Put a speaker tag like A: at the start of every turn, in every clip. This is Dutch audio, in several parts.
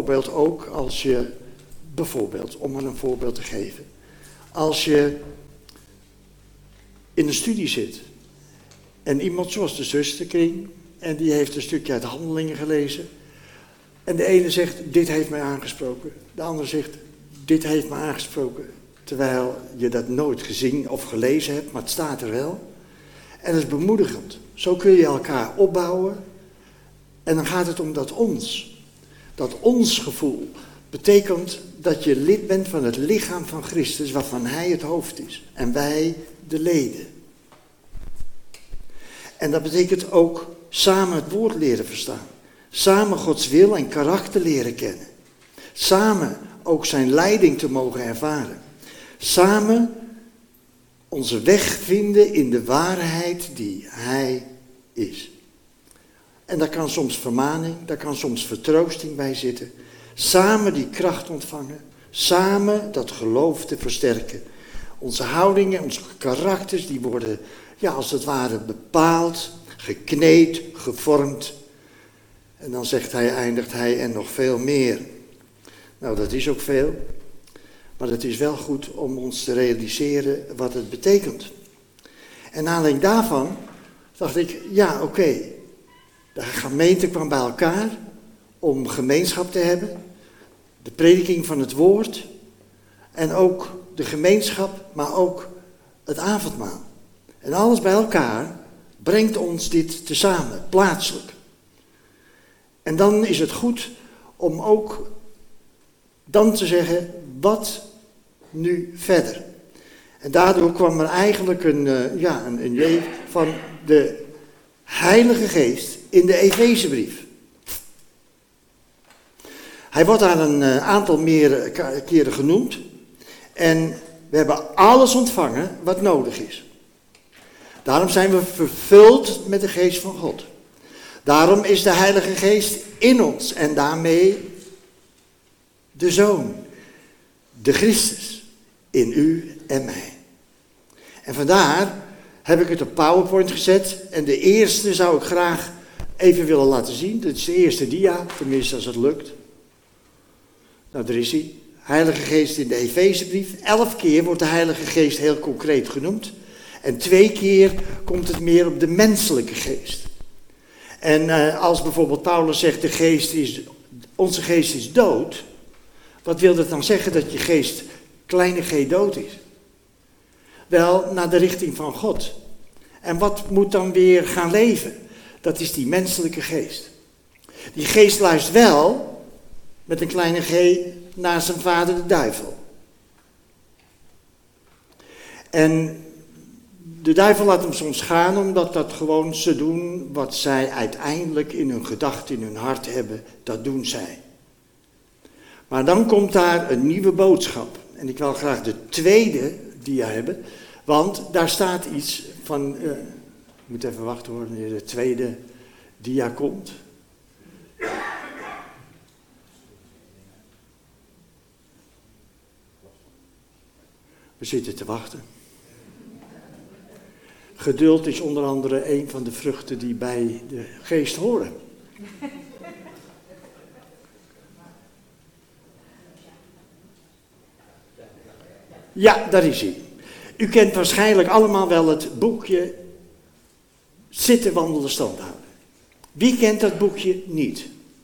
A: bijvoorbeeld ook als je, om maar een voorbeeld te geven, als je in een studie zit en iemand zoals de zusterkring, en die heeft een stukje uit Handelingen gelezen, en de ene zegt, dit heeft mij aangesproken, de andere zegt, dit heeft me aangesproken, terwijl je dat nooit gezien of gelezen hebt, maar het staat er wel. En dat is bemoedigend. Zo kun je elkaar opbouwen. En dan gaat het om dat ons. Dat ons gevoel betekent dat je lid bent van het lichaam van Christus, waarvan hij het hoofd is. En wij de leden. En dat betekent ook samen het woord leren verstaan. Samen Gods wil en karakter leren kennen. Samen ook zijn leiding te mogen ervaren. Samen onze weg vinden in de waarheid die hij is. En daar kan soms vermaning, daar kan soms vertroosting bij zitten. Samen die kracht ontvangen. Samen dat geloof te versterken. Onze houdingen, onze karakters, die worden, ja, als het ware bepaald, gekneed, gevormd. En dan eindigt hij en nog veel meer. Nou, dat is ook veel. Maar het is wel goed om ons te realiseren wat het betekent. En naar aanleiding daarvan dacht ik, ja, oké. De gemeente kwam bij elkaar om gemeenschap te hebben. De prediking van het woord. En ook de gemeenschap, maar ook het avondmaal. En alles bij elkaar brengt ons dit tezamen, plaatselijk. En dan is het goed om ook dan te zeggen, wat nu verder? En daardoor kwam er eigenlijk een idee van de Heilige Geest in de Efezebrief. Hij wordt daar een aantal keren genoemd. En we hebben alles ontvangen wat nodig is. Daarom zijn we vervuld met de Geest van God. Daarom is de Heilige Geest in ons en daarmee de Zoon, de Christus, in u en mij. En vandaar heb ik het op PowerPoint gezet en de eerste zou ik graag even willen laten zien. Dat is de eerste dia, tenminste als het lukt. Nou, daar is hij. Heilige Geest in de Efezebrief. 11 keer wordt de Heilige Geest heel concreet genoemd. En 2 keer komt het meer op de menselijke geest. En als bijvoorbeeld Paulus zegt, onze geest is dood. Wat wil dat dan zeggen dat je geest, kleine g, dood is? Wel, naar de richting van God. En wat moet dan weer gaan leven? Dat is die menselijke geest. Die geest luistert wel, met een kleine g, naar zijn vader de duivel. En de duivel laat hem soms gaan, omdat dat gewoon ze doen wat zij uiteindelijk in hun gedachten, in hun hart hebben. Dat doen zij. Maar dan komt daar een nieuwe boodschap. En ik wil graag de tweede dia hebben, want daar staat iets van, ik moet even wachten hoor, wanneer de tweede dia komt. We zitten te wachten. Geduld is onder andere een van de vruchten die bij de geest horen. Ja, daar is hij. U kent waarschijnlijk allemaal wel het boekje Zitten, wandelen, stand houden. Wie kent dat boekje niet?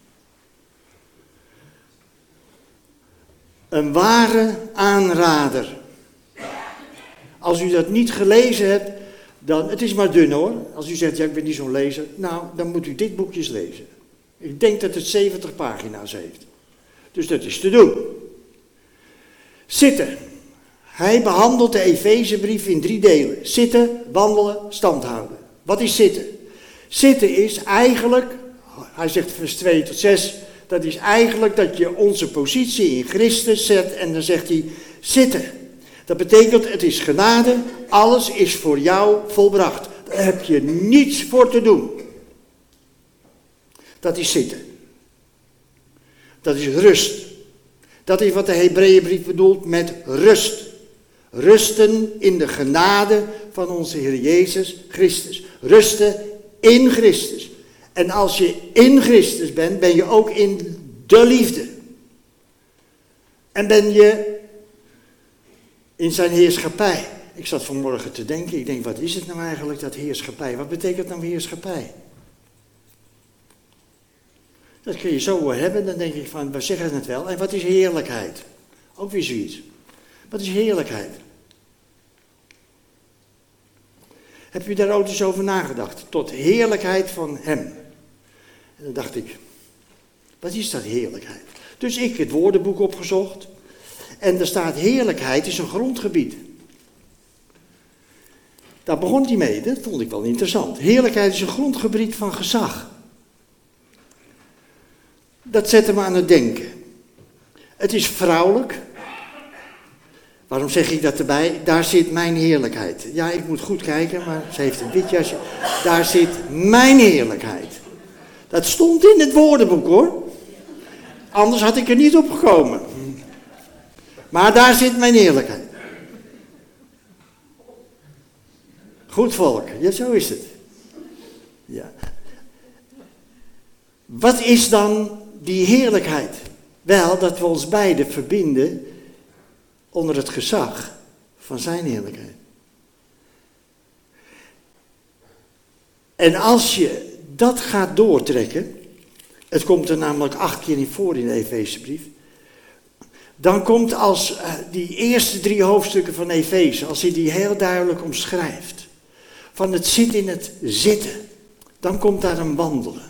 A: Een ware aanrader. Als u dat niet gelezen hebt, dan, het is maar dun hoor. Als u zegt, ja ik ben niet zo'n lezer, nou dan moet u dit boekje eens lezen. Ik denk dat het 70 pagina's heeft. Dus dat is te doen. Zitten. Hij behandelt de Efezebrief in 3 delen. Zitten, wandelen, stand houden. Wat is zitten? Zitten is eigenlijk, hij zegt vers 2 tot 6, dat is eigenlijk dat je onze positie in Christus zet en dan zegt hij zitten. Dat betekent, het is genade, alles is voor jou volbracht. Daar heb je niets voor te doen. Dat is zitten. Dat is rust. Dat is wat de Hebreeënbrief bedoelt met rust. Rusten in de genade van onze Heer Jezus Christus. Rusten in Christus. En als je in Christus bent, ben je ook in de liefde. En ben je in zijn heerschappij. Ik zat vanmorgen te denken, ik denk, wat is het nou eigenlijk, dat heerschappij? Wat betekent nou heerschappij? Dat kun je zo hebben, dan denk ik van, we zeggen het wel. En wat is heerlijkheid? Ook weer zoiets. Wat is heerlijkheid? Heb je daar ook eens over nagedacht? Tot heerlijkheid van hem. En dan dacht ik, wat is dat heerlijkheid? Dus ik het woordenboek opgezocht. En er staat heerlijkheid is een grondgebied. Daar begon hij mee, dat vond ik wel interessant. Heerlijkheid is een grondgebied van gezag. Dat zette me aan het denken. Het is vrouwelijk. Waarom zeg ik dat erbij? Daar zit mijn heerlijkheid. Ja, ik moet goed kijken, maar ze heeft een wit jasje. Daar zit mijn heerlijkheid. Dat stond in het woordenboek hoor. Anders had ik er niet op gekomen. Maar daar zit mijn heerlijkheid. Goed volk, ja zo is het. Ja. Wat is dan die heerlijkheid? Wel, dat we ons beiden verbinden onder het gezag van zijn heerlijkheid. En als je dat gaat doortrekken, het komt er namelijk 8 keer in voor in de Efezebrief, dan komt als die eerste 3 hoofdstukken van Efeze, als hij die heel duidelijk omschrijft, van het zit in het zitten, dan komt daar een wandelen.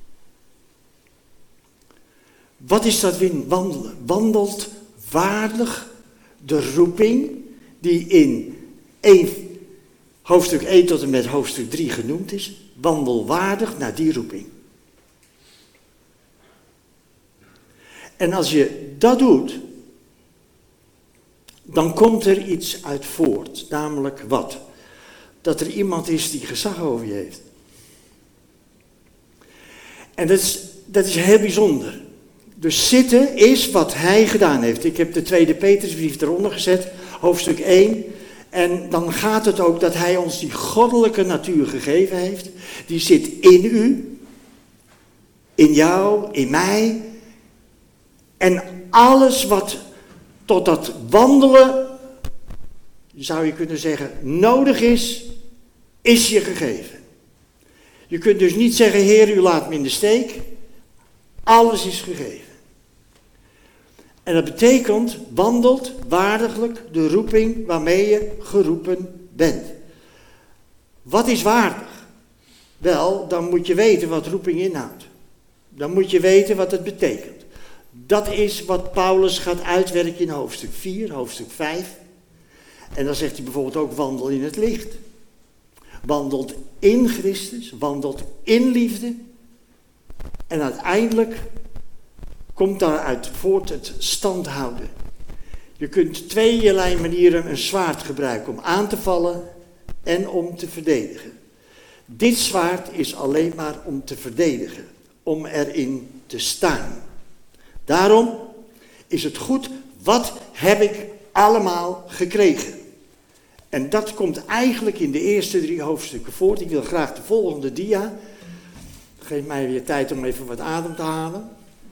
A: Wat is dat wandelen? Wandelt waardig de roeping die in hoofdstuk 1 tot en met hoofdstuk 3 genoemd is. Wandel waardig naar die roeping. En als je dat doet, dan komt er iets uit voort. Namelijk wat? Dat er iemand is die gezag over je heeft. En dat is heel bijzonder. Dus zitten is wat hij gedaan heeft. Ik heb de tweede Petrusbrief eronder gezet, hoofdstuk 1. En dan gaat het ook dat hij ons die goddelijke natuur gegeven heeft. Die zit in u, in jou, in mij. En alles wat tot dat wandelen, zou je kunnen zeggen, nodig is je gegeven. Je kunt dus niet zeggen, Heer, u laat me in de steek. Alles is gegeven. En dat betekent, wandelt waardiglijk de roeping waarmee je geroepen bent. Wat is waardig? Wel, dan moet je weten wat roeping inhoudt. Dan moet je weten wat het betekent. Dat is wat Paulus gaat uitwerken in hoofdstuk 4, hoofdstuk 5. En dan zegt hij bijvoorbeeld ook, wandel in het licht. Wandelt in Christus, wandelt in liefde. En uiteindelijk komt daaruit voort het stand houden. Je kunt tweeërlei manieren een zwaard gebruiken om aan te vallen en om te verdedigen. Dit zwaard is alleen maar om te verdedigen, om erin te staan. Daarom is het goed, wat heb ik allemaal gekregen? En dat komt eigenlijk in de eerste 3 hoofdstukken voort. Ik wil graag de volgende dia. Geef mij weer tijd om even wat adem te halen.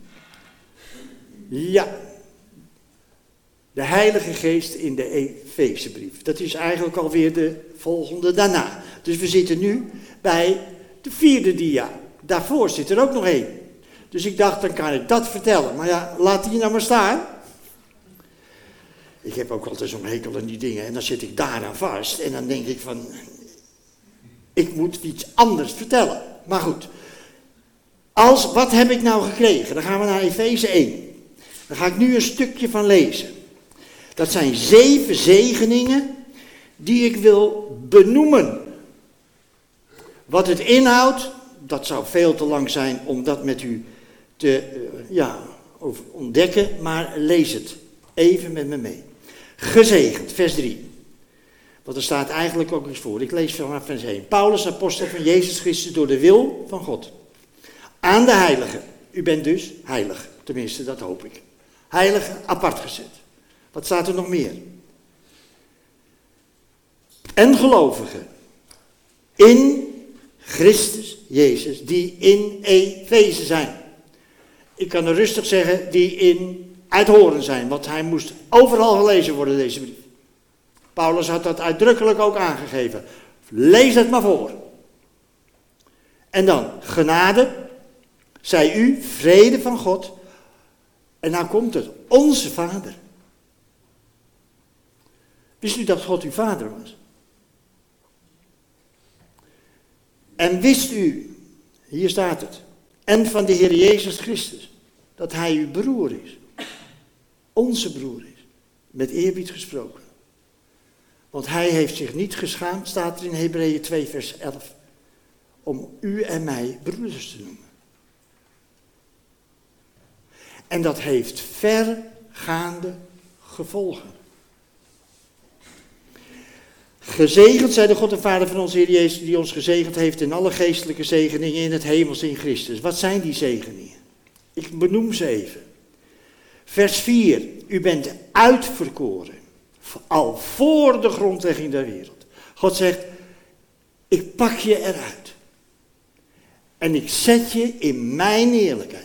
A: Ja. De Heilige Geest in de Efezebrief. Dat is eigenlijk alweer de volgende daarna. Dus we zitten nu bij de 4e dia. Daarvoor zit er ook nog 1. Dus ik dacht, dan kan ik dat vertellen. Maar ja, laat die nou maar staan. Ik heb ook altijd zo'n hekel aan die dingen. En dan zit ik daaraan vast. En dan denk ik van, ik moet iets anders vertellen. Maar goed. Wat heb ik nou gekregen? Dan gaan we naar Efeze 1. Daar ga ik nu een stukje van lezen. Dat zijn 7 zegeningen die ik wil benoemen. Wat het inhoudt, dat zou veel te lang zijn om dat met u te ontdekken, maar lees het even met me mee. Gezegend, vers 3. Want er staat eigenlijk ook iets voor. Ik lees vanaf vers 1. Paulus, apostel van Jezus Christus door de wil van God. Aan de heiligen. U bent dus heilig. Tenminste, dat hoop ik. Heilige apart gezet. Wat staat er nog meer? En gelovigen. In Christus Jezus. Die in Efeze zijn. Ik kan er rustig zeggen. Die in uit horen zijn, want hij moest overal gelezen worden, deze brief. Paulus had dat uitdrukkelijk ook aangegeven. Lees het maar voor. En dan, genade, zij u, vrede van God. En nou komt het, onze Vader. Wist u dat God uw Vader was? En wist u, hier staat het, en van de Heer Jezus Christus, dat hij uw broer is. Onze broer is. Met eerbied gesproken. Want hij heeft zich niet geschaamd, staat er in Hebreeën 2 vers 11, om u en mij broeders te noemen. En dat heeft vergaande gevolgen. Gezegend zij de God en Vader van onze Heer Jezus, die ons gezegend heeft in alle geestelijke zegeningen in het hemels in Christus. Wat zijn die zegeningen? Ik benoem ze even. Vers 4. U bent uitverkoren. Al voor de grondlegging der wereld. God zegt, ik pak je eruit. En ik zet je in mijn eerlijkheid.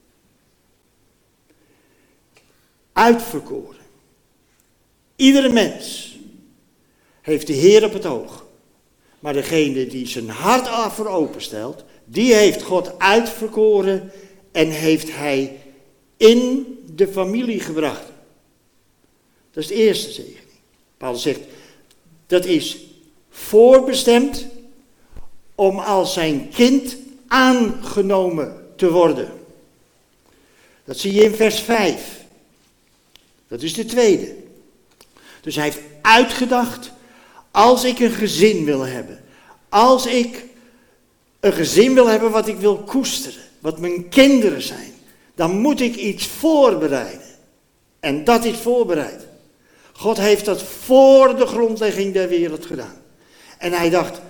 A: Uitverkoren. Iedere mens heeft de Heer op het oog. Maar degene die zijn hart ervoor openstelt, die heeft God uitverkoren en heeft hij in de familie gebracht. Dat is de eerste zegening. Paulus zegt, dat is voorbestemd om als zijn kind aangenomen te worden. Dat zie je in vers 5. Dat is de tweede. Dus hij heeft uitgedacht, als ik een gezin wil hebben, als ik een gezin wil hebben wat ik wil koesteren, wat mijn kinderen zijn, dan moet ik iets voorbereiden. En dat is voorbereid. God heeft dat voor de grondlegging der wereld gedaan. En hij dacht,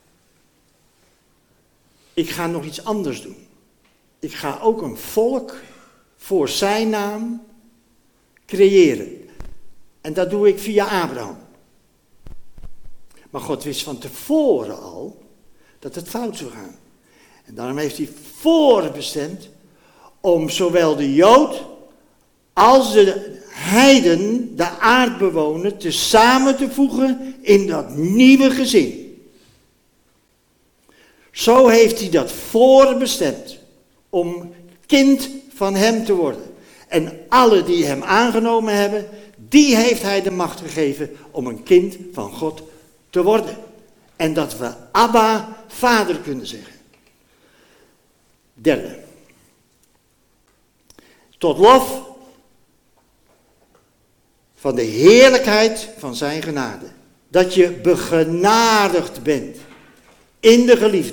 A: ik ga nog iets anders doen. Ik ga ook een volk voor zijn naam creëren. En dat doe ik via Abraham. Maar God wist van tevoren al dat het fout zou gaan. En daarom heeft hij voorbestemd om zowel de Jood als de heiden, de aardbewoner, te samen te voegen in dat nieuwe gezin. Zo heeft hij dat voorbestemd om kind van hem te worden. En alle die hem aangenomen hebben, die heeft hij de macht gegeven om een kind van God te worden. En dat we Abba, Vader kunnen zeggen. Derde. Tot lof van de heerlijkheid van zijn genade. Dat je begenadigd bent in de geliefde.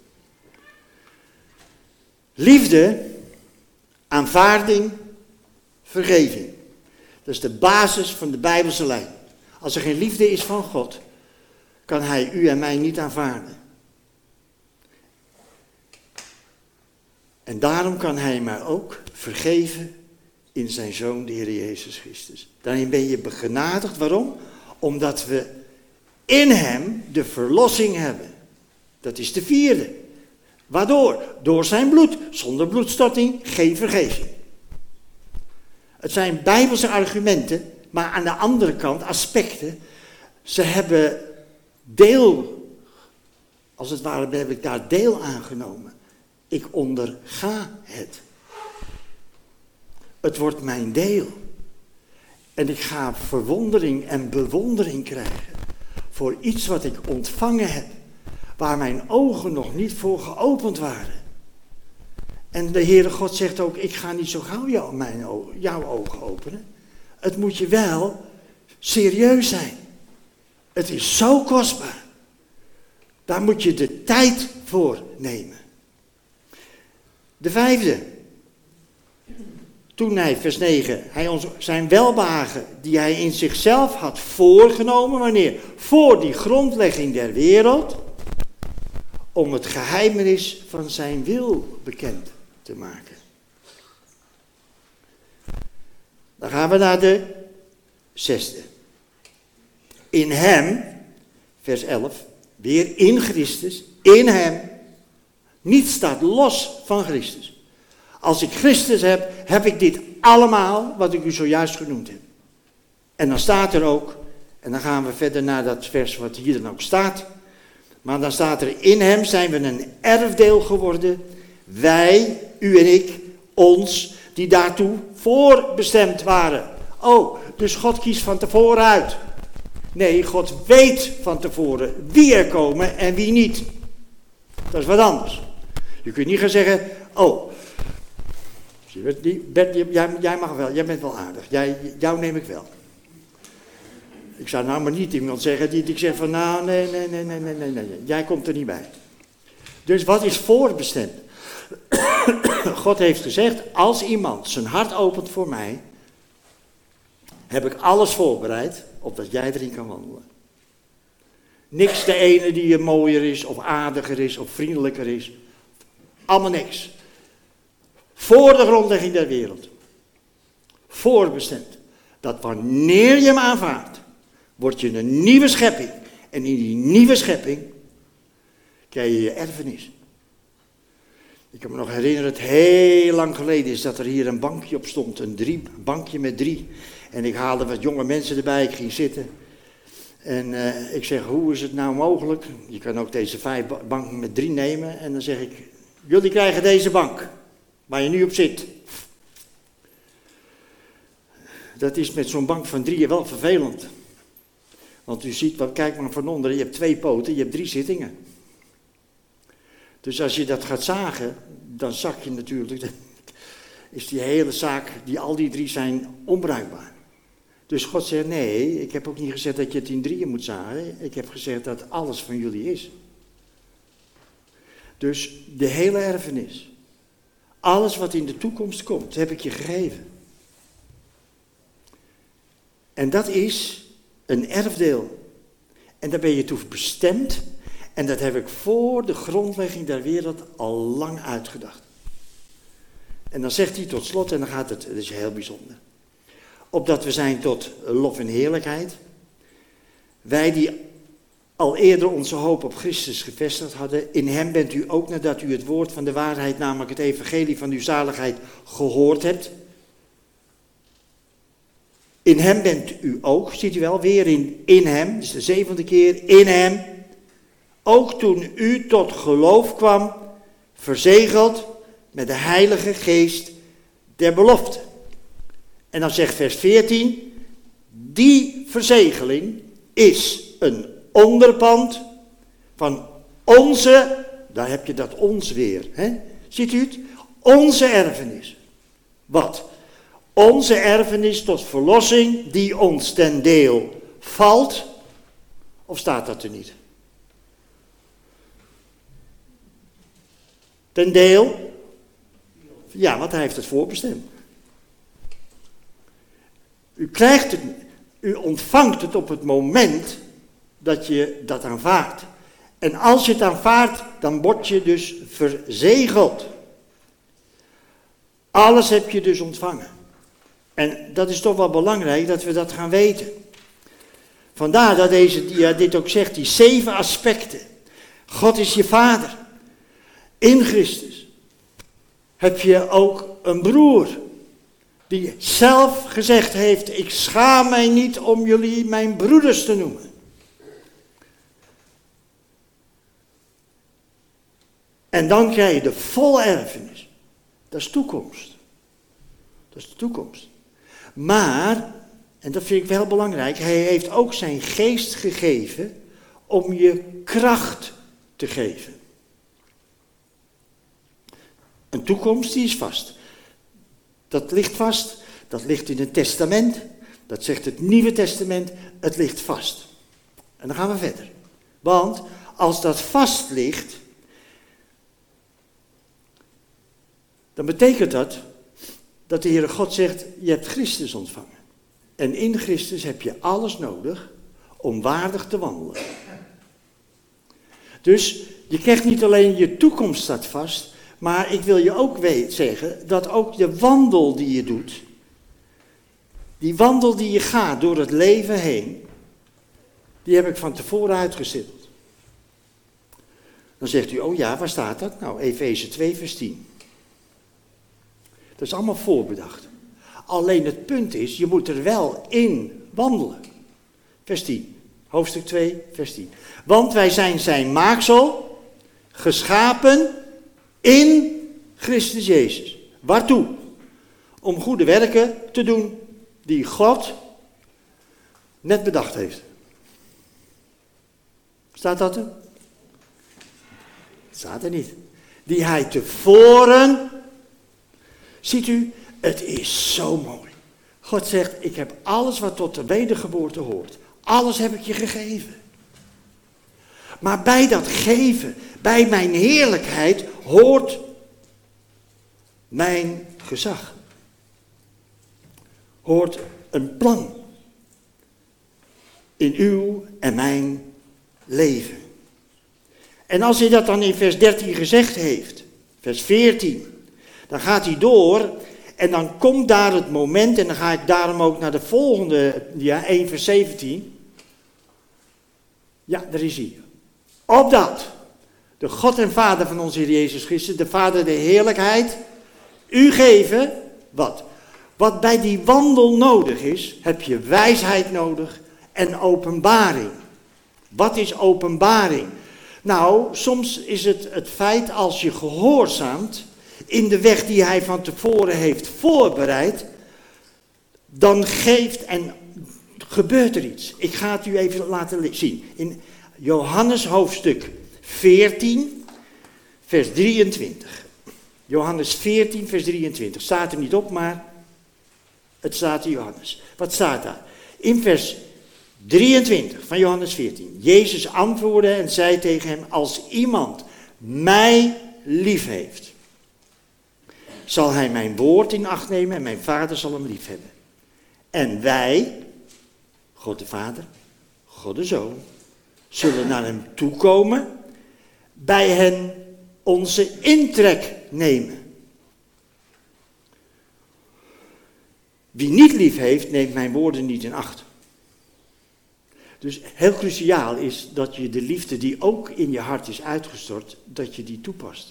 A: Liefde, aanvaarding, vergeving. Dat is de basis van de Bijbelse lijn. Als er geen liefde is van God, kan hij u en mij niet aanvaarden. En daarom kan hij mij ook vergeven in zijn Zoon, de Heer Jezus Christus. Daarin ben je begenadigd. Waarom? Omdat we in hem de verlossing hebben. Dat is de vierde. Waardoor? Door zijn bloed. Zonder bloedstorting geen vergeving. Het zijn Bijbelse argumenten, maar aan de andere kant aspecten. Ze hebben deel, als het ware heb ik daar deel aangenomen. Ik onderga het. Het wordt mijn deel. En ik ga verwondering en bewondering krijgen voor iets wat ik ontvangen heb, waar mijn ogen nog niet voor geopend waren. En de Heere God zegt ook, ik ga niet zo gauw jouw ogen openen. Het moet je wel serieus zijn. Het is zo kostbaar. Daar moet je de tijd voor nemen. De vijfde. Toen hij, vers 9, hij ons zijn welbehagen die hij in zichzelf had voorgenomen. Wanneer? Voor die grondlegging der wereld. Om het geheimenis van zijn wil bekend te maken. Dan gaan we naar de zesde. In hem, vers 11, weer in Christus, in hem. Niets staat los van Christus. Als ik Christus heb, heb ik dit allemaal wat ik u zojuist genoemd heb. En dan staat er ook, en dan gaan we verder naar dat vers wat hier dan ook staat. Maar dan staat er, in hem zijn we een erfdeel geworden. Wij, u en ik, ons, die daartoe voorbestemd waren. Oh, dus God kiest van tevoren uit. Nee, God weet van tevoren wie er komen en wie niet. Dat is wat anders. Je kunt niet gaan zeggen, oh, Bert, jij mag wel, jij bent wel aardig. Jou neem ik wel. Ik zou nou maar niet iemand zeggen die ik zeg van, nou, nee, jij komt er niet bij. Dus wat is voorbestemd? God heeft gezegd, als iemand zijn hart opent voor mij, heb ik alles voorbereid, opdat jij erin kan wandelen. Niks de ene die mooier is, of aardiger is, of vriendelijker is. Allemaal niks. Voor de grondlegging der wereld. Voorbestemd. Dat wanneer je hem aanvaardt, word je een nieuwe schepping. En in die nieuwe schepping krijg je je erfenis. Ik kan me nog herinneren, het heel lang geleden is dat er hier een bankje op stond. Een bankje met 3. En ik haalde wat jonge mensen erbij, ik ging zitten. En ik zeg, hoe is het nou mogelijk? Je kan ook deze 5 banken met 3 nemen. En dan zeg ik, jullie krijgen deze bank, waar je nu op zit. Dat is met zo'n bank van 3 wel vervelend. Want u ziet, kijk maar van onder, je hebt 2 poten, je hebt 3 zittingen. Dus als je dat gaat zagen, dan zak je natuurlijk, is die hele zaak, al die 3 zijn onbruikbaar. Dus God zegt, nee, ik heb ook niet gezegd dat je het in 3 moet zagen. Ik heb gezegd dat alles van jullie is. Dus de hele erfenis, alles wat in de toekomst komt, heb ik je gegeven. En dat is een erfdeel. En daar ben je toe bestemd. En dat heb ik voor de grondlegging der wereld al lang uitgedacht. En dan zegt hij tot slot, en dan gaat het is heel bijzonder. Opdat we zijn tot lof en heerlijkheid. Wij die al eerder onze hoop op Christus gevestigd hadden. In hem bent u ook, nadat u het woord van de waarheid, namelijk het evangelie van uw zaligheid, gehoord hebt. In hem bent u ook, ziet u wel, weer in hem, dus de 7e keer, in hem. Ook toen u tot geloof kwam, verzegeld met de Heilige Geest der belofte. En dan zegt vers 14, die verzegeling is een onderpand van onze, daar heb je dat ons weer, hè? Ziet u het? Onze erfenis. Wat? Onze erfenis tot verlossing die ons ten deel valt, of staat dat er niet? Ten deel? Ja, want hij heeft het voorbestemd. U krijgt het, u ontvangt het op het moment dat je dat aanvaardt. En als je het aanvaardt, dan word je dus verzegeld. Alles heb je dus ontvangen. En dat is toch wel belangrijk dat we dat gaan weten. Vandaar dat dit ook zegt, die 7 aspecten. God is je vader. In Christus heb je ook een broer die zelf gezegd heeft, ik schaam mij niet om jullie mijn broeders te noemen. En dan krijg je de volle erfenis. Dat is toekomst. Dat is de toekomst. Maar, en dat vind ik wel belangrijk, hij heeft ook zijn geest gegeven om je kracht te geven. Een toekomst die is vast. Dat ligt vast, dat ligt in het testament, dat zegt het Nieuwe Testament, het ligt vast. En dan gaan we verder. Want als dat vast ligt, dan betekent dat de Heere God zegt, je hebt Christus ontvangen. En in Christus heb je alles nodig om waardig te wandelen. Dus je krijgt niet alleen je toekomst staat vast, maar ik wil je ook zeggen dat ook de wandel die je doet, die wandel die je gaat door het leven heen, die heb ik van tevoren uitgestippeld. Dan zegt u, oh ja, waar staat dat? Nou, Efeze 2 vers 10. Dat is allemaal voorbedacht. Alleen het punt is, je moet er wel in wandelen. Vers 10, hoofdstuk 2, vers 10. Want wij zijn zijn maaksel, geschapen in Christus Jezus. Waartoe? Om goede werken te doen die God net bedacht heeft. Staat dat er? Staat er niet. Die hij tevoren... Ziet u, het is zo mooi. God zegt, ik heb alles wat tot de wedergeboorte hoort. Alles heb ik je gegeven. Maar bij dat geven, bij mijn heerlijkheid, hoort mijn gezag. Hoort een plan. In uw en mijn leven. En als hij dat dan in vers 13 gezegd heeft, vers 14, dan gaat hij door en dan komt daar het moment, en dan ga ik daarom ook naar de volgende, 1 vers 17. Ja, daar is hij. Opdat de God en Vader van onze Heer Jezus Christus, de Vader der heerlijkheid, u geven, wat? Wat bij die wandel nodig is, heb je wijsheid nodig en openbaring. Wat is openbaring? Nou, soms is het feit als je gehoorzaamt in de weg die hij van tevoren heeft voorbereid, dan geeft en gebeurt er iets. Ik ga het u even laten zien. In Johannes hoofdstuk 14, vers 23. Johannes 14, vers 23. Staat er niet op, maar het staat in Johannes. Wat staat daar? In vers 23 van Johannes 14. Jezus antwoordde en zei tegen hem, als iemand mij lief heeft, zal hij mijn woord in acht nemen en mijn Vader zal hem lief hebben. En wij, God de Vader, God de Zoon, zullen naar hem toekomen, bij hen onze intrek nemen. Wie niet lief heeft, neemt mijn woorden niet in acht. Dus heel cruciaal is dat je de liefde die ook in je hart is uitgestort, dat je die toepast.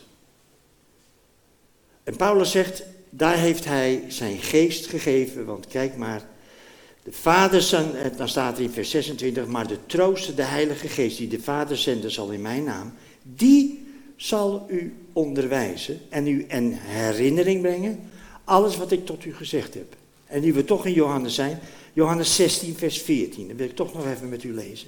A: En Paulus zegt, daar heeft hij zijn geest gegeven, want kijk maar, de Vader, dan staat er in vers 26, maar de trooster, de Heilige Geest, die de Vader zenden zal in mijn naam, die zal u onderwijzen en u in herinnering brengen, alles wat ik tot u gezegd heb. En nu we toch in Johannes zijn, Johannes 16, vers 14, dat wil ik toch nog even met u lezen.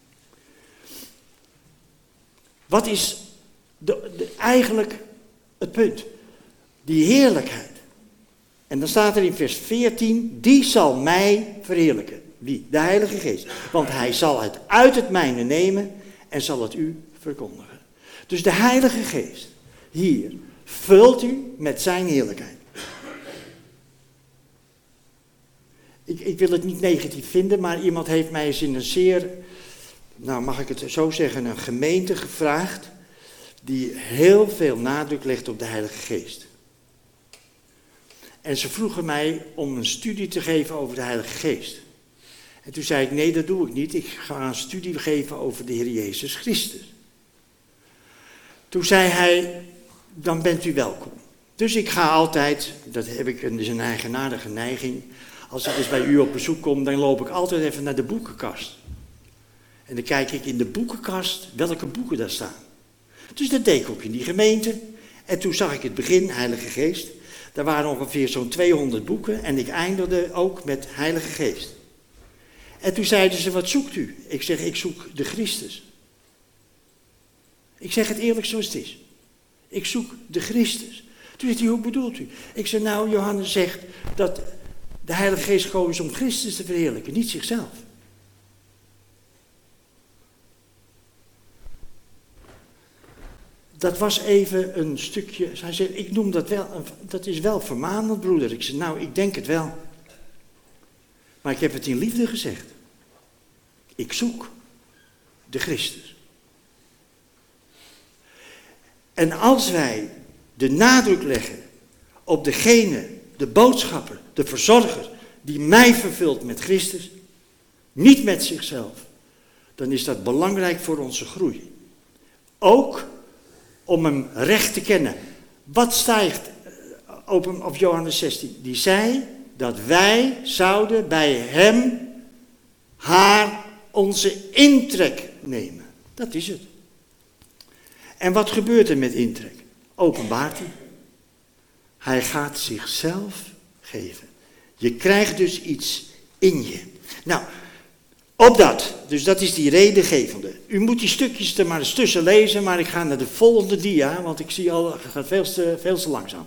A: Wat is eigenlijk het punt? Die heerlijkheid. En dan staat er in vers 14, die zal mij verheerlijken. Wie? De Heilige Geest. Want hij zal het uit het mijne nemen en zal het u verkondigen. Dus de Heilige Geest hier vult u met zijn heerlijkheid. Ik wil het niet negatief vinden, maar iemand heeft mij eens in een zeer, nou mag ik het zo zeggen, een gemeente gevraagd die heel veel nadruk legt op de Heilige Geest. En ze vroegen mij om een studie te geven over de Heilige Geest. En toen zei ik, nee, dat doe ik niet. Ik ga een studie geven over de Heer Jezus Christus. Toen zei hij, dan bent u welkom. Dus ik ga altijd, dat heb ik een eigenaardige neiging, als ik eens bij u op bezoek kom, dan loop ik altijd even naar de boekenkast. En dan kijk ik in de boekenkast welke boeken daar staan. Dus dat deed ik ook in die gemeente. En toen zag ik het begin, Heilige Geest. Daar waren ongeveer zo'n 200 boeken en ik eindigde ook met Heilige Geest. En toen zeiden ze, wat zoekt u? Ik zeg, ik zoek de Christus. Ik zeg het eerlijk zoals het is. Ik zoek de Christus. Toen zei hij, hoe bedoelt u? Ik zeg, nou, Johannes zegt dat de Heilige Geest gekomen is om Christus te verheerlijken, niet zichzelf. Dat was even een stukje, hij zei, ik noem dat wel, dat is wel vermanend, broeder. Ik zei, nou, ik denk het wel. Maar ik heb het in liefde gezegd. Ik zoek de Christus. En als wij de nadruk leggen op degene, de boodschapper, de verzorger, die mij vervult met Christus, niet met zichzelf, dan is dat belangrijk voor onze groei. Ook om hem recht te kennen. Wat stijgt op Johannes 16? Die zei, dat wij zouden bij hem haar onze intrek nemen. Dat is het. En wat gebeurt er met intrek? Openbaart hij. Hij gaat zichzelf geven. Je krijgt dus iets in je. Nou, opdat, dus dat is die redengevende. U moet die stukjes er maar eens tussen lezen, maar ik ga naar de volgende dia, want ik zie al, het gaat veel te langzaam.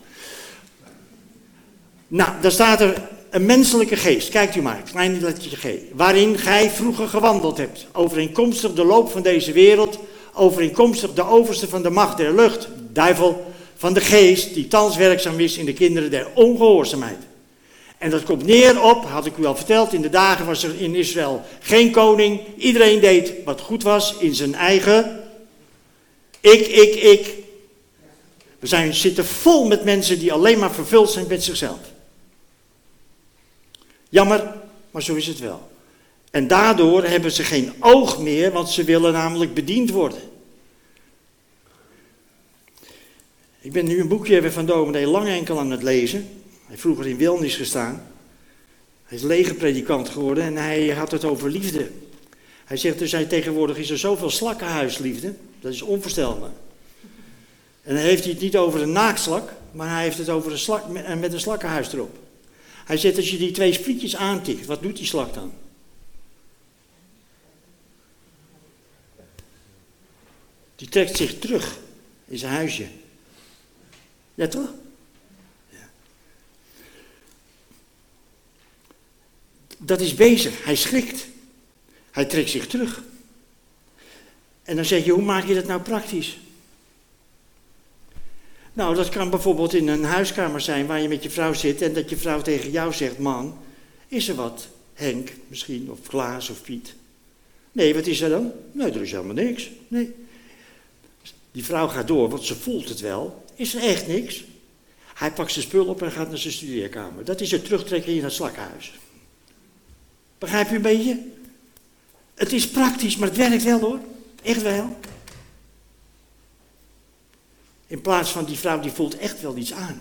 A: Nou, daar staat er een menselijke geest, kijkt u maar, klein lettertje G, waarin gij vroeger gewandeld hebt, overeenkomstig de loop van deze wereld, overeenkomstig de overste van de macht der lucht, duivel van de geest, die thans werkzaam is in de kinderen der ongehoorzaamheid. En dat komt neer op, had ik u al verteld, in de dagen was er in Israël geen koning. Iedereen deed wat goed was in zijn eigen ik. We zitten vol met mensen die alleen maar vervuld zijn met zichzelf. Jammer, maar zo is het wel. En daardoor hebben ze geen oog meer, want ze willen namelijk bediend worden. Ik ben nu een boekje van dominee Langenenkel aan het lezen. Hij heeft vroeger in Wilnis gestaan. Hij is legerpredikant geworden en hij had het over liefde. Hij zegt dus, tegenwoordig is er zoveel slakkenhuisliefde. Dat is onvoorstelbaar. En dan heeft hij het niet over een naaktslak, maar hij heeft het over een slak met een slakkenhuis erop. Hij zegt, als je die 2 sprietjes aantikt, wat doet die slak dan? Die trekt zich terug in zijn huisje. Ja, toch? Ja. Dat is bezig. Hij schrikt. Hij trekt zich terug. En dan zeg je, hoe maak je dat nou praktisch? Nou, dat kan bijvoorbeeld in een huiskamer zijn waar je met je vrouw zit en dat je vrouw tegen jou zegt, man, is er wat? Henk misschien, of Klaas of Piet. Nee, wat is er dan? Nee, er is helemaal niks. Nee. Die vrouw gaat door, want ze voelt het wel. Is er echt niks? Hij pakt zijn spul op en gaat naar zijn studeerkamer. Dat is het terugtrekken in het slakkenhuis. Begrijp je een beetje? Het is praktisch, maar het werkt wel hoor. Echt wel. In plaats van die vrouw die voelt echt wel iets aan.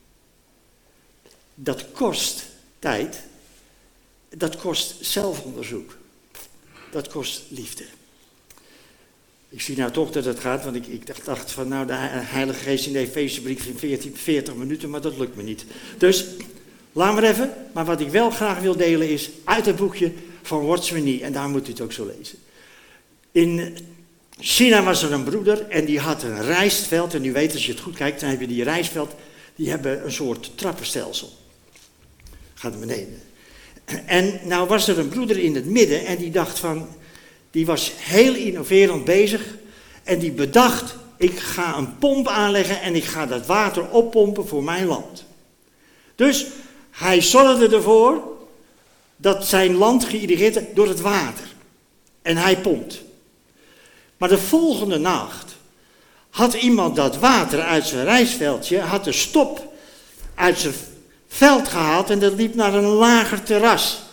A: Dat kost tijd. Dat kost zelfonderzoek. Dat kost liefde. Ik zie nou toch dat het gaat, want ik dacht van nou de Heilige Geest in de Efezebrief in 40 minuten, maar dat lukt me niet. Dus, laat maar even. Maar wat ik wel graag wil delen is uit het boekje van Watchman Nee, en daar moet u het ook zo lezen. In China was er een broeder en die had een rijstveld, en u weet als je het goed kijkt, dan heb je die rijstveld, die hebben een soort trappenstelsel. Gaat naar beneden. En nou was er een broeder in het midden en die dacht van, die was heel innoverend bezig en die bedacht, ik ga een pomp aanleggen en ik ga dat water oppompen voor mijn land. Dus hij zorgde ervoor dat zijn land geïrrigeerd werd door het water. En hij pompt. Maar de volgende nacht had iemand dat water uit zijn rijstveldje, had de stop uit zijn veld gehaald en dat liep naar een lager terras.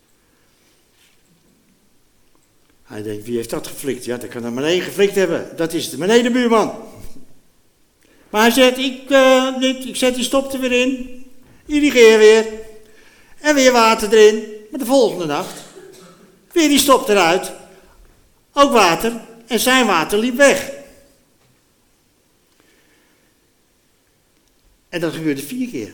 A: Hij denkt, wie heeft dat geflikt? Ja, dat kan er maar één geflikt hebben. Dat is de benedenbuurman. Maar hij zegt, ik zet die stop er weer in. Irrigeer weer. En weer water erin. Maar de volgende nacht, weer die stop eruit. Ook water. En zijn water liep weg. En dat gebeurde 4 keer.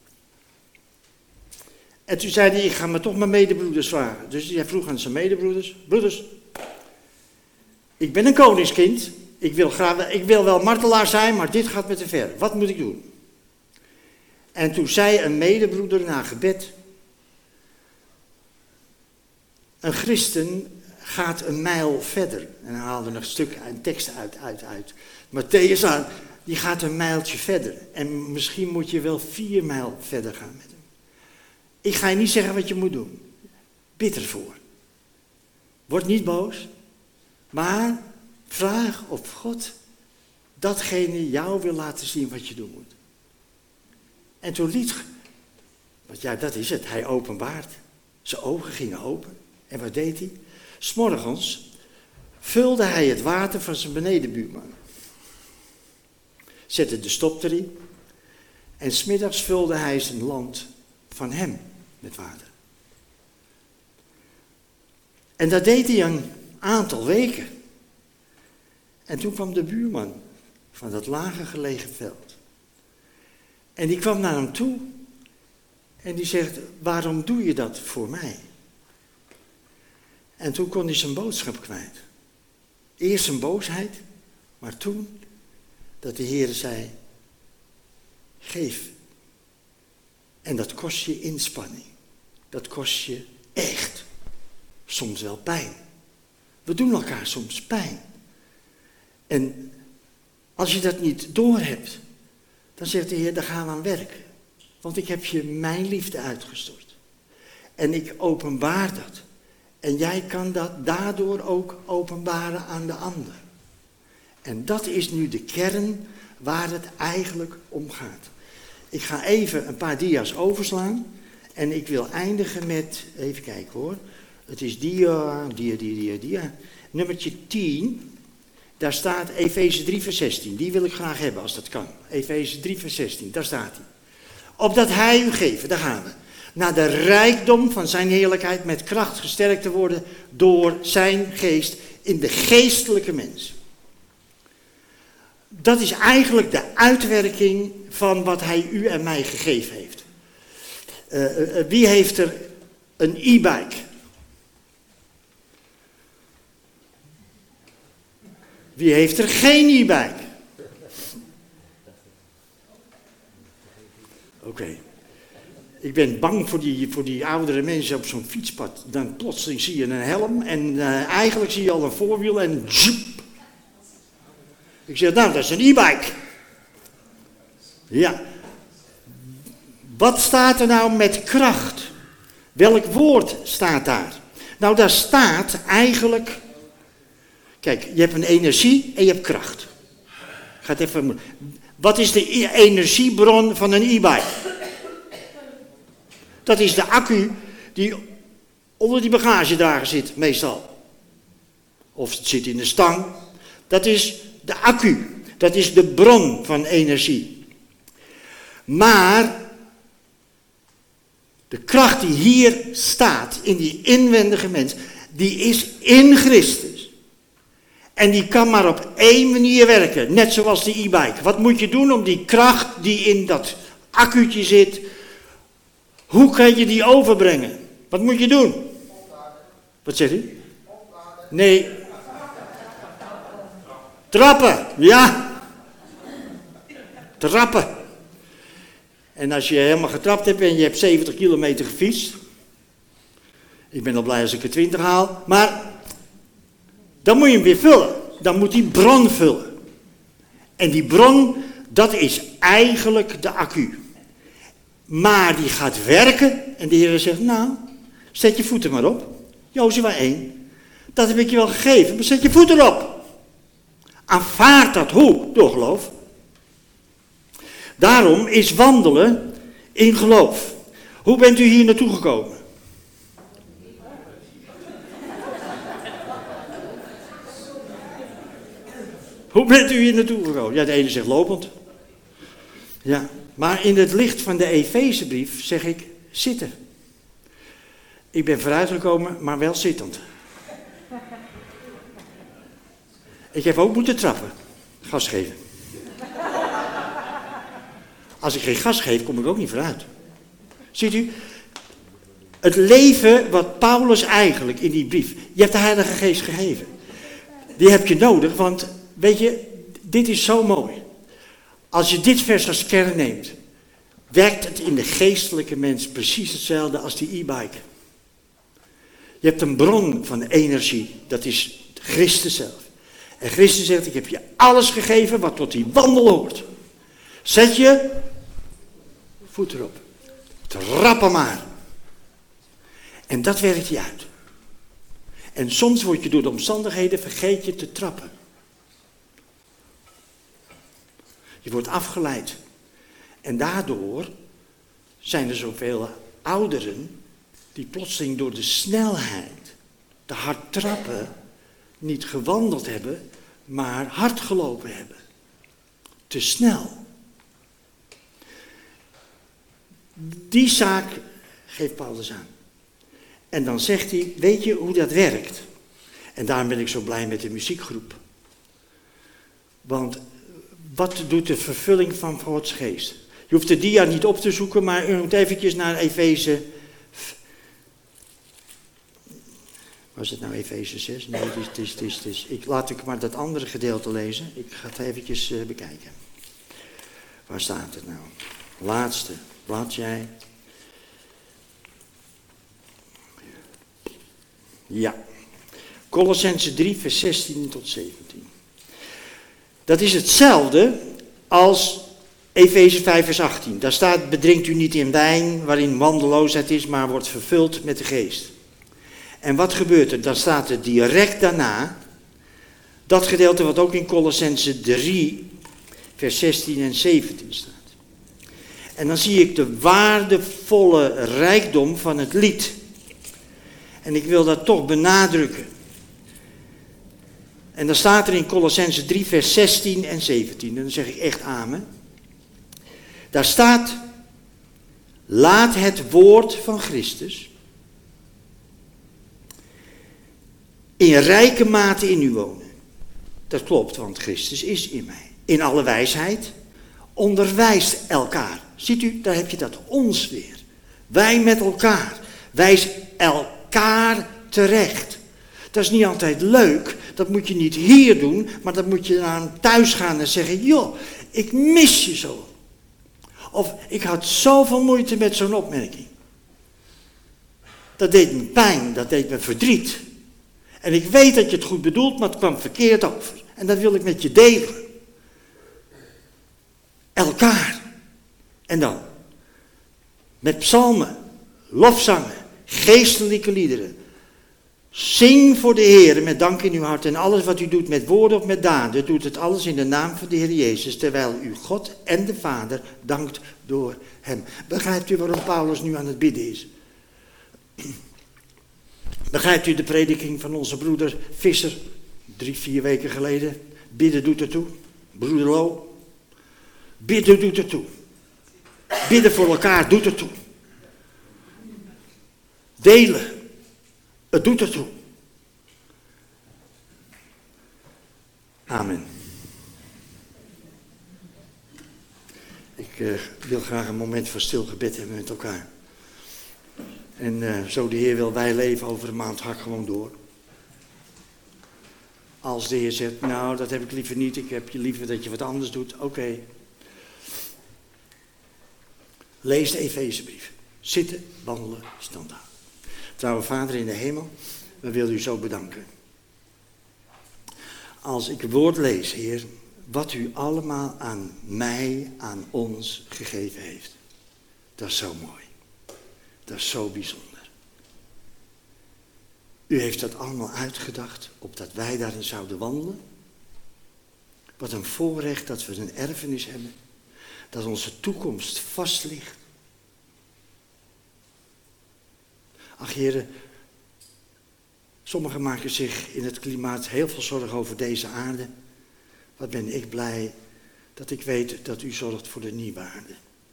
A: En toen zei hij, ik ga maar toch mijn medebroeders vragen. Dus hij vroeg aan zijn medebroeders, broeders, ik ben een koningskind, ik wil wel martelaar zijn, maar dit gaat me te ver. Wat moet ik doen? En toen zei een medebroeder na gebed, een christen gaat een mijl verder. En hij haalde een tekst uit Mattheüs aan, die gaat een mijltje verder. En misschien moet je wel 4 mijl verder gaan met hem. Ik ga je niet zeggen wat je moet doen. Bid ervoor. Word niet boos. Maar vraag of God datgene jou wil laten zien wat je doen moet. En toen want ja, dat is het. Hij openbaart. Zijn ogen gingen open. En wat deed hij? 's Morgens vulde hij het water van zijn benedenbuurman. Zette de stop erin. En 's middags vulde hij zijn land van hem met water. En dat deed hij een aantal weken. En toen kwam de buurman van dat lager gelegen veld. En die kwam naar hem toe en die zegt, waarom doe je dat voor mij? En toen kon hij zijn boodschap kwijt. Eerst zijn boosheid, maar toen dat de Heer zei, geef. En dat kost je inspanning. Dat kost je echt soms wel pijn. We doen elkaar soms pijn. En als je dat niet doorhebt, dan zegt de Heer, daar gaan we aan werken. Want ik heb je mijn liefde uitgestort. En ik openbaar dat. En jij kan dat daardoor ook openbaren aan de ander. En dat is nu de kern waar het eigenlijk om gaat. Ik ga even een paar dia's overslaan. En ik wil eindigen met, even kijken hoor. Het is dia. Nummertje 10. Daar staat Efeze 3 vers 16. Die wil ik graag hebben als dat kan. Efeze 3 vers 16, daar staat hij. Opdat hij u geven, daar gaan we. Naar de rijkdom van zijn heerlijkheid met kracht gesterkt te worden door zijn geest in de geestelijke mens. Dat is eigenlijk de uitwerking van wat hij u en mij gegeven heeft. Wie heeft er een e-bike? Wie heeft er geen e-bike? Oké. Ik ben bang voor die oudere mensen op zo'n fietspad. Dan plotseling zie je een helm en eigenlijk zie je al een voorwiel en zoep. Ik zeg, nou, dat is een e-bike. Ja. Wat staat er nou met kracht? Welk woord staat daar? Nou, daar staat eigenlijk... Kijk, je hebt een energie en je hebt kracht. Gaat even... Wat is de energiebron van een e-bike? Dat is de accu die onder die bagagedrager zit, meestal. Of het zit in de stang. Dat is de accu. Dat is de bron van energie. Maar de kracht die hier staat, in die inwendige mens, die is in Christus. En die kan maar op één manier werken, net zoals de e-bike. Wat moet je doen om die kracht die in dat accu'tje zit, hoe kan je die overbrengen? Wat moet je doen? Wat zegt u? Nee. Trappen, ja. Trappen. En als je helemaal getrapt hebt en je hebt 70 kilometer gefietst. Ik ben al blij als ik er 20 haal. Maar dan moet je hem weer vullen. Dan moet die bron vullen. En die bron, dat is eigenlijk de accu. Maar die gaat werken. En de Heer zegt, nou, zet je voeten maar op. Jozua 1. Dat heb ik je wel gegeven, maar zet je voeten op. Aanvaard dat. Hoe? Door geloof. Daarom is wandelen in geloof. Hoe bent u hier naartoe gekomen? Hoe bent u hier naartoe gekomen? Ja, de ene zegt lopend. Ja, maar in het licht van de Efezebrief zeg ik zitten. Ik ben vooruitgekomen, maar wel zittend. Ik heb ook moeten trappen. Gas geven. Als ik geen gas geef, kom ik ook niet vooruit. Ziet u? Het leven wat Paulus eigenlijk in die brief... Je hebt de Heilige Geest gegeven. Die heb je nodig, want weet je, dit is zo mooi. Als je dit vers als kern neemt, werkt het in de geestelijke mens precies hetzelfde als die e-bike. Je hebt een bron van energie, dat is Christus zelf. En Christus zegt, ik heb je alles gegeven wat tot die wandel hoort. Zet je voet erop. Trappen maar. En dat werkt hij uit. En soms word je door de omstandigheden vergeet je te trappen. Je wordt afgeleid. En daardoor zijn er zoveel ouderen die plotseling door de snelheid, te hard trappen, niet gewandeld hebben, maar hard gelopen hebben. Te snel. Die zaak geeft Paulus aan. En dan zegt hij, weet je hoe dat werkt? En daarom ben ik zo blij met de muziekgroep. Want wat doet de vervulling van Gods geest? Je hoeft de dia niet op te zoeken, maar u moet eventjes naar Efeze. Was het nou Efeze 6? Nee, het is. Laat ik maar dat andere gedeelte lezen. Ik ga het eventjes bekijken. Waar staat het nou? Laatste. Laat jij. Ja. Kolossenzen 3, vers 16 tot 17. Dat is hetzelfde als Efeze 5, vers 18. Daar staat, bedrinkt u niet in wijn waarin wandelloosheid is, maar wordt vervuld met de geest. En wat gebeurt er? Dan staat er direct daarna, dat gedeelte wat ook in Kolossenzen 3, vers 16 en 17 staat. En dan zie ik de waardevolle rijkdom van het lied. En ik wil dat toch benadrukken. En dan staat er in Kolossenzen 3, vers 16 en 17. En dan zeg ik echt amen. Daar staat, laat het woord van Christus in rijke mate in u wonen. Dat klopt, want Christus is in mij. In alle wijsheid onderwijst elkaar. Ziet u, daar heb je dat ons weer. Wij met elkaar. Wijs elkaar terecht. Dat is niet altijd leuk. Dat moet je niet hier doen, maar dat moet je aan thuis gaan en zeggen, joh, ik mis je zo. Of ik had zoveel moeite met zo'n opmerking. Dat deed me pijn, dat deed me verdriet. En ik weet dat je het goed bedoelt, maar het kwam verkeerd over. En dat wil ik met je delen. Elkaar. En dan. Met psalmen, lofzangen, geestelijke liederen. Zing voor de Heer met dank in uw hart. En alles wat u doet met woorden of met daden, doet het alles in de naam van de Heer Jezus. Terwijl u God en de Vader dankt door hem. Begrijpt u waarom Paulus nu aan het bidden is? Begrijpt u de prediking van onze broeder Visser 3-4 weken geleden? Bidden doet ertoe. Broeder Lo. Bidden doet ertoe. Bidden voor elkaar doet ertoe. Delen. Het doet ertoe. Amen. Ik wil graag een moment van stil gebed hebben met elkaar. En zo de Heer wil, wij leven over een maand, ga ik gewoon door. Als de Heer zegt, nou dat heb ik liever niet, ik heb je liever dat je wat anders doet, oké. Lees de Efezebrief. Zitten, wandelen, standhouden. Trouwe Vader in de hemel, we willen u zo bedanken. Als ik het woord lees, Heer, wat u allemaal aan mij, aan ons gegeven heeft. Dat is zo mooi. Dat is zo bijzonder. U heeft dat allemaal uitgedacht, opdat wij daarin zouden wandelen. Wat een voorrecht dat we een erfenis hebben. Dat onze toekomst vast ligt. Ach heren, sommigen maken zich in het klimaat heel veel zorgen over deze aarde. Wat ben ik blij dat ik weet dat u zorgt voor de nieuwe aarde.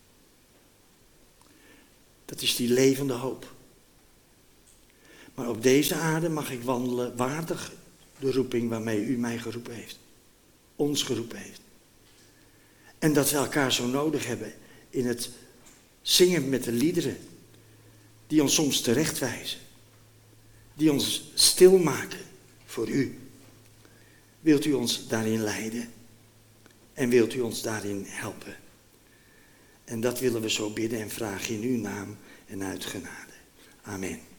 A: Dat is die levende hoop. Maar op deze aarde mag ik wandelen waardig de roeping waarmee u mij geroepen heeft. Ons geroepen heeft. En dat we elkaar zo nodig hebben in het zingen met de liederen. Die ons soms terechtwijzen. Die ons stilmaken voor u. Wilt u ons daarin leiden? En wilt u ons daarin helpen? En dat willen we zo bidden en vragen in uw naam en uit genade. Amen.